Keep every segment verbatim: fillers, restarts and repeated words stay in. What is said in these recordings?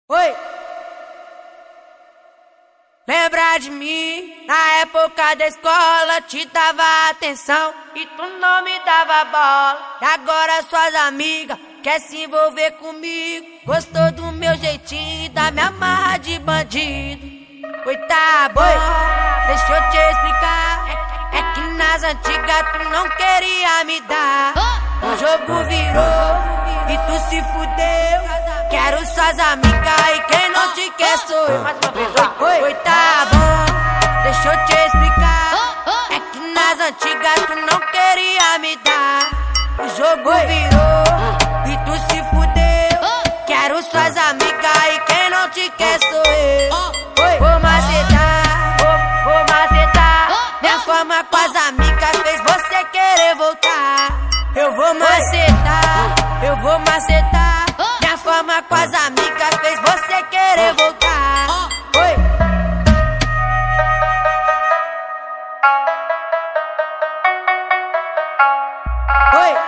Oi! Lembra de mim? Na época da escola te dava atenção e tu não me dava bola. E agora suas amigas quer se envolver comigo. Gostou do meu jeitinho, da minha marra de bandido. Oi, tá bom, deixa eu te explicar. É, é que nas antigas tu não queria me dar. O jogo virou e tu se fudeu. Quero suas amigas e quem não te quer sou eu. Oi, oi, tá bom, deixa eu te explicar. É que nas antigas tu não queria me dar. O jogo virou e tu se fudeu. Quero suas amigas e quem não te quer sou eu. Oi, vou macetar, vou, vou macetar. Minha fama com as amigas fez você querer voltar. Eu vou macetar, eu vou macetar. Minha fama com as amigas fez você querer voltar. Oi. Oi.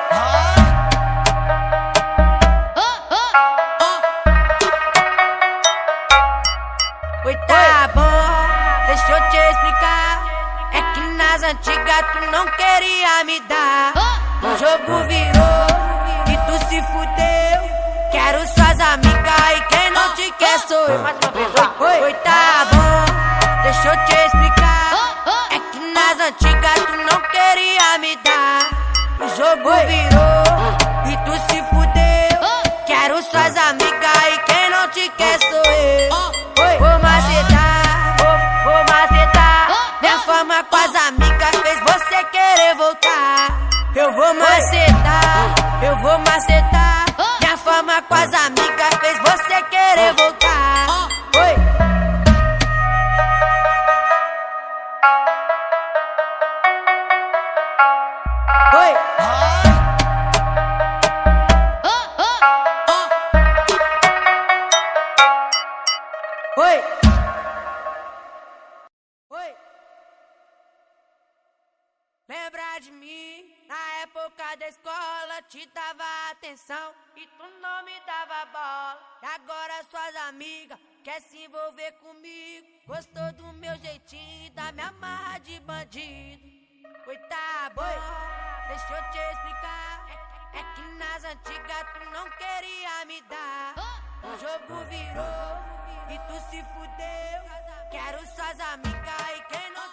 Oi, tá bom, deixa eu te explicar. É que nas antigas tu não queria me dar. O jogo virou e tu se fudeu. Quero suas amigas e quem não te quer sou eu. Oi, oi, tá bom, deixa eu te explicar. É que nas antigas tu não queria me dar. O jogo virou e tu se fudeu. Quero suas amigas e quem não te quer sou eu. Oi, vou macetar, vou, vou macetar. Minha fama com as amigas fez você querer voltar. Eu vou macetar, eu vou macetar. Minha fama com as amigas fez você querer voltar. Oi. Oi. Oi. Oi. Lembra de mim? Na época da escola te dava atenção e tu não me dava bola. E agora suas amigas quer se envolver comigo. Gostou do meu jeitinho, da minha marra de bandido. Oi, tá bom, deixa eu te explicar. É, é que nas antigas tu não queria me dar. O jogo virou e tu se fudeu. Quero suas amigas e quem não